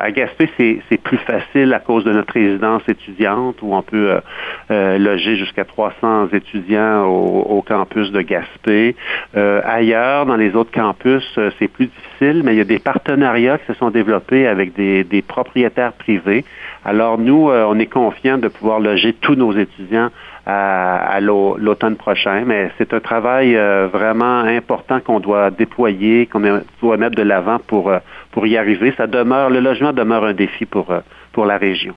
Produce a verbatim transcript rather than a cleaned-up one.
à Gaspé, c'est, c'est plus facile à cause de notre résidence étudiante où on peut euh, euh, loger jusqu'à trois cents étudiants au, au campus de Gaspé. Euh, ailleurs, dans les autres campus, euh, c'est plus difficile, mais il y a des partenariats qui se sont développés avec des, des propriétaires privés. Alors nous, euh, on est confiants de pouvoir loger tous nos étudiants à, à l'automne prochain, mais c'est un travail euh, vraiment important qu'on doit déployer, qu'on doit mettre de l'avant pour, euh, pour y arriver. Ça demeure, le logement demeure un défi pour, euh, pour la région.